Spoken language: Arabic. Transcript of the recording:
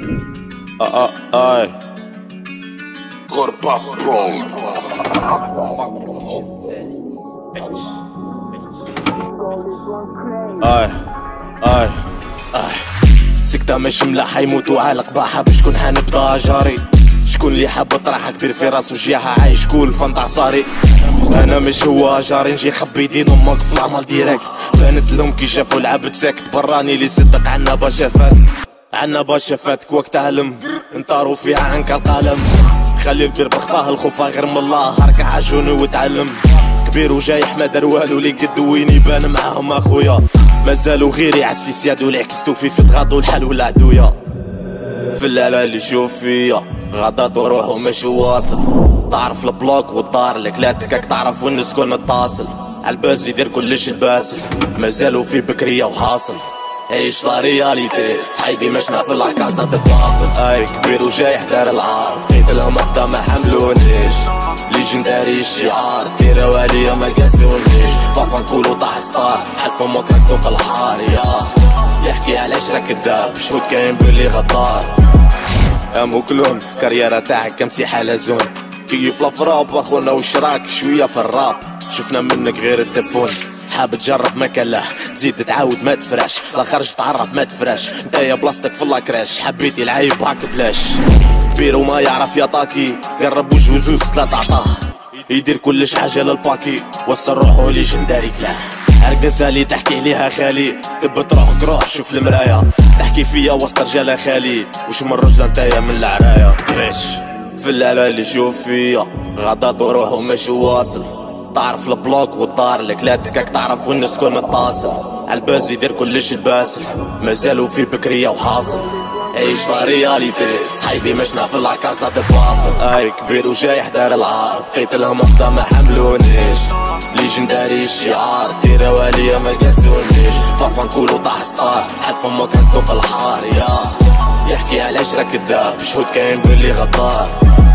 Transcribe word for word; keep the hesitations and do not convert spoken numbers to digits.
اه اه اي غربة برو. اي اي اي سكتة مش ملاحة يموتوا على قباحة بشكون حنبدا جاري. شكون اللي حاب طرحة كبير في راسو جياحة عايش كول فانت عصاري. انا مش هو جاري نجي خبي دين امك في العمل ديريكت. بانت لهم كي شافوا العبد ساكت براني اللي صدق عنا باشا فاتك عنا باشا فاتك وقت علم انطاروا فيها عنك القلم. خلي البير بخطاه الخوفة غير من الله هركع عجوني وتعلم. كبير وجايح ما دار والو لي قد وين يبان معاهم اخويا. مازالوا غير يعس في سيادو اللي عكستو في في تغاضوا الحال ولا عدويا. في الليلة اللي شوف فيا غضاض وروحو مش واصل. تعرف البلوك والدار لك لا تكاك تعرف وين نسكن نتصل. عالباز يدير كلش الباسل مازالوا في بكرية وحاصل. عيش لا رياليتي صحيبي مشنا في لاكازا دبابل. اي كبير وجايح دار العار بقيت لهم هكدا ما حملونيش. ليجنداري الشعار ديرو عليا ما قاسونيش. فافا نقولو طاح ستار حال فمك راك فوق الحار. يا يحكي علاش راك كداب شهود كاين بلي غدار. امو كلهم كاريرا تاعك كمسيحة لازون. كيف لافراب اخونا وش راك شوية في الراب. شفنا منك غير التلفون حاب تجرب ما كله تزيد تعاود ما تفرش. لا خرج تعرب ما تفرش نتايا بلاصتك في اللاكراش. حبيتي العيب هاك بلاش. كبير وما يعرف يطاكي قرب وجهو زوز ثلاثة عطاه. يدير كلش حاجة للباكي وصل روحو ليجنداري كلاه. عرقنسة لي تحكي عليها خالي دبت روحك روح شوف المرايا. تحكي فيا وسط رجالة خالي وش من رجلة نتايا من العرايا. ريش في الليلة اللي شوف فيا غضاض وروحو مش واصل. تعرف البلوك والدار لك لا تكاك تعرف وين نسكن نتصل. عالباز يدير كلش الباسل مازالوا في بكرية وحاصل. عيش لا رياليتي صحيبي مشنا في لاكازا دبابل. اي كبير وجايح دار العار بقيت لهم هكدا ما حملونيش. ليجنداري الشعار ديرو عليا ما قاسونيش. فافا نقولو طاح ستار حال فمك راك فوق الحار. يا يحكي علاش راك كداب شهود كاين بلي غدار.